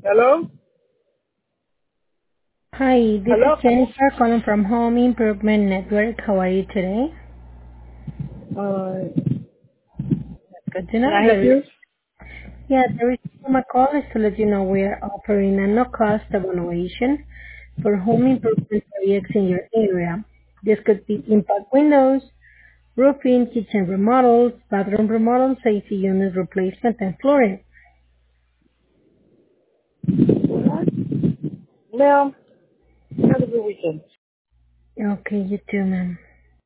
Hello? Hi, this is Hello? Jennifer calling from Home Improvement Network. How are you today? Good to Can know. I help you? The reason for my call is to let you know we are offering a no-cost evaluation for home improvement projects in your area. This could be impact windows, roofing, kitchen remodels, bathroom remodels, AC unit replacement, and flooring. Ma'am, have a good weekend. Okay, you too, ma'am.